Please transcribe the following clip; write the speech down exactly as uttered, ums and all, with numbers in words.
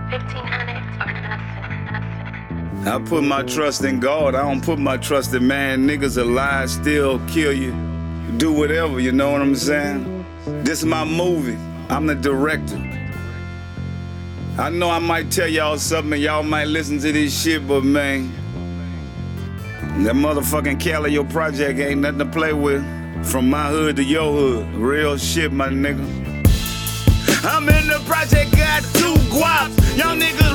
fifteen hundred or nothing, nothing. I put my trust in God. I don't put my trust in man. Niggas will lie, steal, kill you, do whatever, you know what I'm saying? This is my movie. I'm the director. I know I might tell y'all something and y'all might listen to this shit, but man, that motherfucking Cali project ain't nothing to play with. From my hood to your hood. Real shit, my nigga. I'm in the project, got two guaps. Y'all niggas